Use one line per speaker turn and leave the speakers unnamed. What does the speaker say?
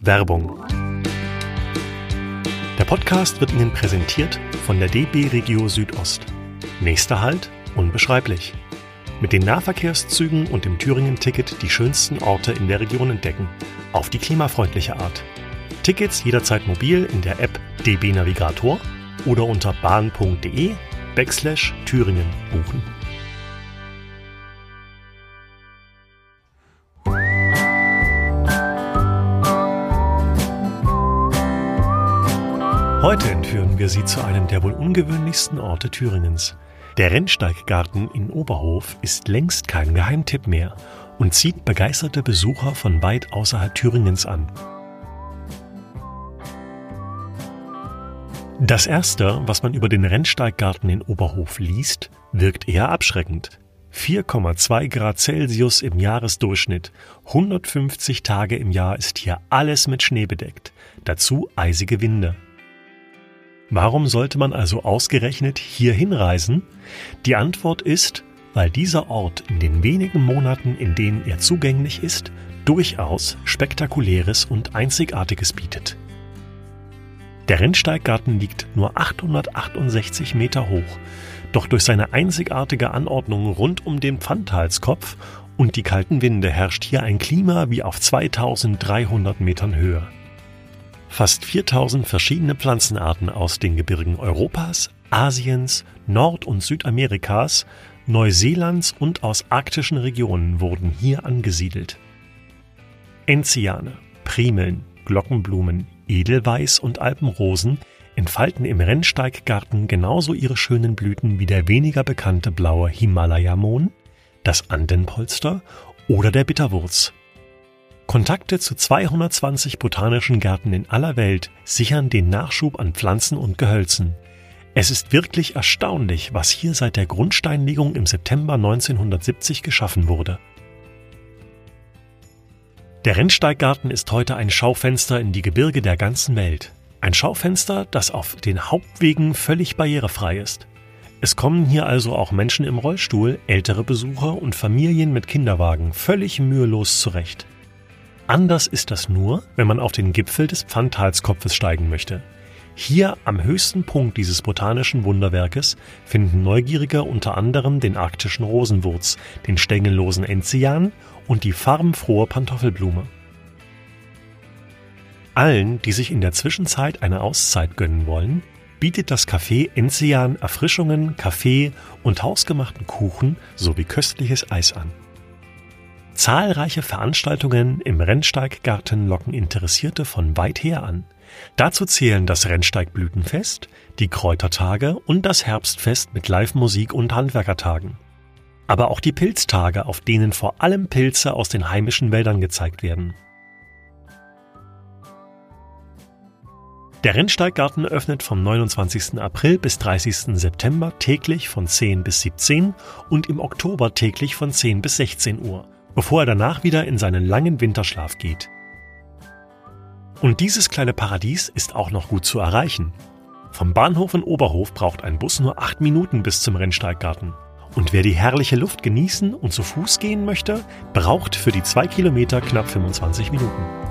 Werbung. Der Podcast wird Ihnen präsentiert von der DB Regio Südost. Nächster Halt: unbeschreiblich. Mit den Nahverkehrszügen und dem Thüringen-Ticket die schönsten Orte in der Region entdecken. Auf die klimafreundliche Art. Tickets jederzeit mobil in der App DB Navigator oder unter bahn.de/Thüringen buchen. Heute entführen wir Sie zu einem der wohl ungewöhnlichsten Orte Thüringens. Der Rennsteiggarten in Oberhof ist längst kein Geheimtipp mehr und zieht begeisterte Besucher von weit außerhalb Thüringens an. Das Erste, was man über den Rennsteiggarten in Oberhof liest, wirkt eher abschreckend. 4,2 Grad Celsius im Jahresdurchschnitt, 150 Tage im Jahr ist hier alles mit Schnee bedeckt, dazu eisige Winde. Warum sollte man also ausgerechnet hier hinreisen? Die Antwort ist, weil dieser Ort in den wenigen Monaten, in denen er zugänglich ist, durchaus Spektakuläres und Einzigartiges bietet. Der Rennsteiggarten liegt nur 868 Meter hoch, doch durch seine einzigartige Anordnung rund um den Pfandhalskopf und die kalten Winde herrscht hier ein Klima wie auf 2300 Metern Höhe. Fast 4000 verschiedene Pflanzenarten aus den Gebirgen Europas, Asiens, Nord- und Südamerikas, Neuseelands und aus arktischen Regionen wurden hier angesiedelt. Enziane, Primeln, Glockenblumen, Edelweiß und Alpenrosen entfalten im Rennsteiggarten genauso ihre schönen Blüten wie der weniger bekannte blaue Himalaya-Mohn, das Andenpolster oder der Bitterwurz. Kontakte zu 220 botanischen Gärten in aller Welt sichern den Nachschub an Pflanzen und Gehölzen. Es ist wirklich erstaunlich, was hier seit der Grundsteinlegung im September 1970 geschaffen wurde. Der Rennsteiggarten ist heute ein Schaufenster in die Gebirge der ganzen Welt. Ein Schaufenster, das auf den Hauptwegen völlig barrierefrei ist. Es kommen hier also auch Menschen im Rollstuhl, ältere Besucher und Familien mit Kinderwagen völlig mühelos zurecht. Anders ist das nur, wenn man auf den Gipfel des Pfandhalskopfes steigen möchte. Hier am höchsten Punkt dieses botanischen Wunderwerkes finden Neugierige unter anderem den arktischen Rosenwurz, den stängellosen Enzian und die farbenfrohe Pantoffelblume. Allen, die sich in der Zwischenzeit eine Auszeit gönnen wollen, bietet das Café Enzian Erfrischungen, Kaffee und hausgemachten Kuchen sowie köstliches Eis an. Zahlreiche Veranstaltungen im Rennsteiggarten locken Interessierte von weit her an. Dazu zählen das Rennsteigblütenfest, die Kräutertage und das Herbstfest mit Live-Musik und Handwerkertagen. Aber auch die Pilztage, auf denen vor allem Pilze aus den heimischen Wäldern gezeigt werden. Der Rennsteiggarten öffnet vom 29. April bis 30. September täglich von 10 bis 17 und im Oktober täglich von 10 bis 16 Uhr. Bevor er danach wieder in seinen langen Winterschlaf geht. Und dieses kleine Paradies ist auch noch gut zu erreichen. Vom Bahnhof in Oberhof braucht ein Bus nur 8 Minuten bis zum Rennsteiggarten. Und wer die herrliche Luft genießen und zu Fuß gehen möchte, braucht für die 2 Kilometer knapp 25 Minuten.